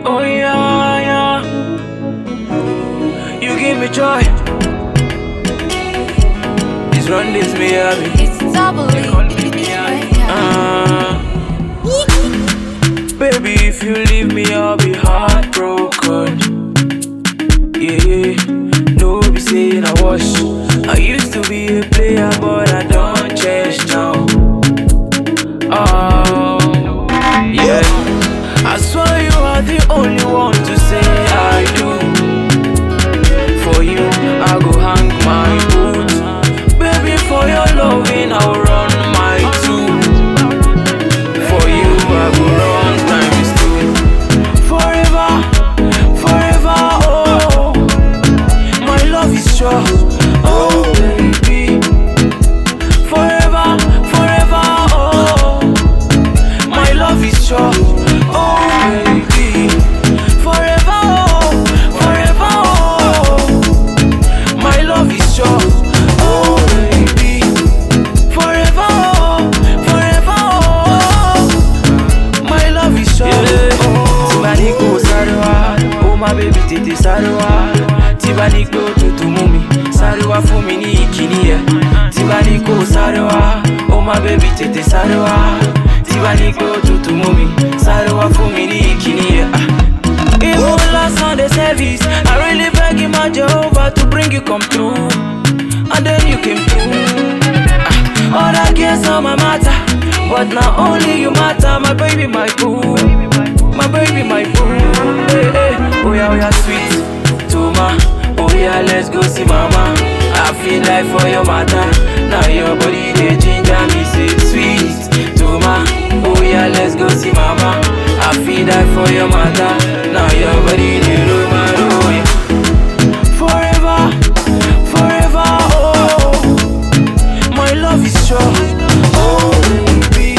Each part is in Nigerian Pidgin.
Oh yeah, yeah. You give me joy. This run this me happy. It's double E. Baby, if you leave me, I'll be heartbroken. Yeah, no be saying I was. I used to be a player, but I don't change now. Oh, yeah. I swear you are the only one to say I do. For you, I go hang my boots. Baby, for your loving, I'll run my tooth. For you, I go run times two. Forever, forever, oh. My love is sure, oh baby. Forever, forever, oh. My love is sure, oh baby. Forever, oh, forever, oh. My love is sure, oh baby. Forever, oh, forever, oh. My love is sure, Tibani go Sarewa, oh my baby tete Sarewa. Tibani go tutu mumi, Sarewa for me ni ikini. Tibani go Sarewa, oh my baby tete Sarewa. Tibani go tutu mumi, Sarewa for me ni ikini. Even last Sunday service, I really beg you my Jehovah to bring you come through, and then you came through. All that cares on my matter, but now only you matter, my baby, my boo, my baby, my boo. Hey, hey. Oh yeah, sweet Toma. Oh yeah, let's go see mama. I feel like for your matter. Now your body they ginger me, say sweet Toma. Oh yeah, let's go see mama. I feel like for your matter. Now your body they romance, oh yeah. Forever, forever, oh. My love is sure, oh baby.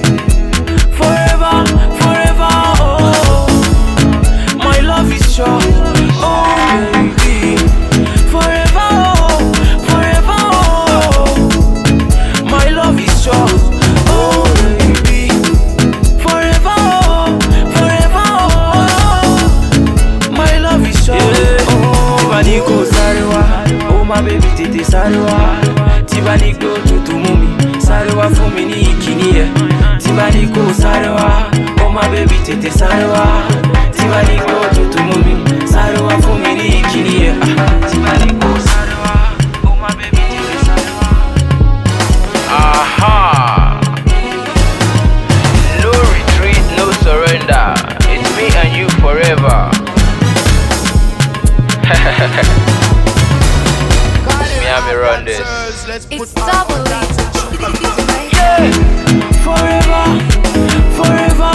Forever, forever, oh. My love is sure, oh baby. Forever, oh, forever, oh. My love is sure, oh baby. Forever, oh, forever, oh. My love is sure, Tibani go Sarewa, oh my baby tete Sarewa. Tibani go tutu mumi, Sarewa for me ni ikini. Tibani go Sarewa, oh my baby tete Sarewa. Tibani go tutu mumi, Sarewa for me ni ikini. Tibani go Sarewa, oh my baby tete Sarewa. Aha! No retreat, no surrender. It's me and you forever. Me and me run this. It's double E. Yeah. Forever, forever,